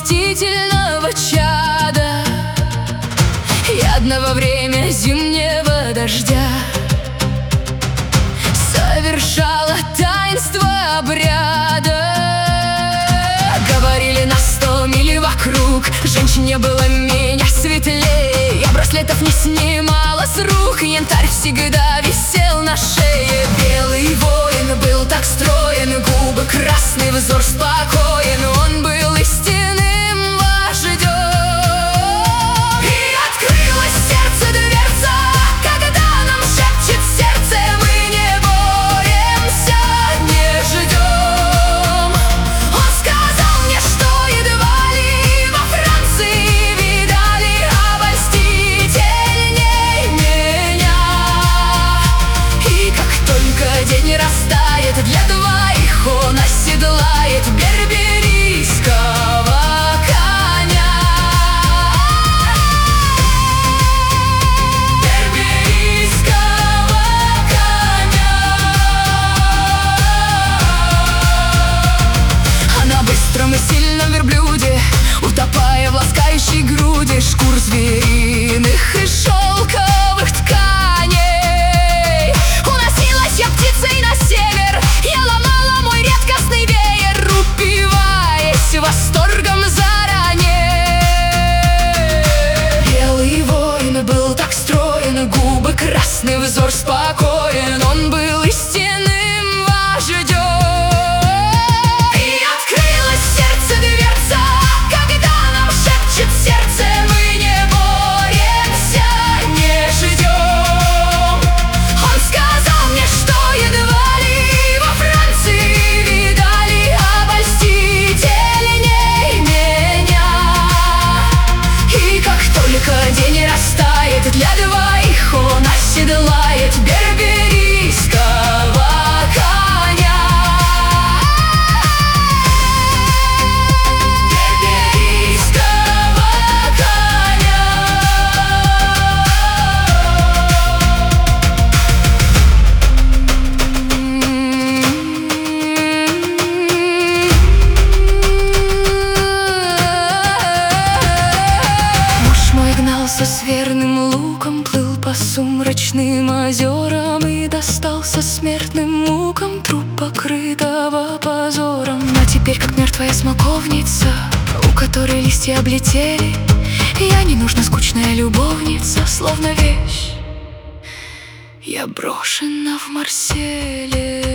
мстительного чада ядного время зимнего дождя совершала таинство обряда. Говорили на 100 миль вокруг, женщине было меня светлее. Я браслетов не снимала с рук, янтарь всегда висел на шее. Белый воин был так строен, губы красный, взор спокоен. Он был истинным вождем. И открылось сердце дверца, когда нам шепчет сердце: мы не боремся, не ждем. Он сказал мне, что едва ли во Франции видали обольстительней меня. И как только день растает, для двоих он оседлает берберийского коня. Берберийского коня. А на быстром и сильном верблюде, утопая в ласкающей груди шкур звериных и шелковых тканей, уносилась я птицей на север. Я ломала мой редкостный веер, упиваясь восторгом заранее. Белый воин был так строен, губы красный, взор спокоен. Он был истинным вождем. И открылось сердце дверца, когда нам шепчет сердце: мы не боремся, не ждем. Он сказал мне, что едва ли во Франции видали обольстительней меня. И как только день растает, для двоих он оседлает берберийского коня. Берберийского коня. Муж мой гнался с верным луком, плыл по сумрачным озерам и достался смертным мукам труп, покрытого позором. А теперь, как мертвая смоковница, у которой листья облетели, я не нужна скучная любовница, словно вещь я брошена в Марселе.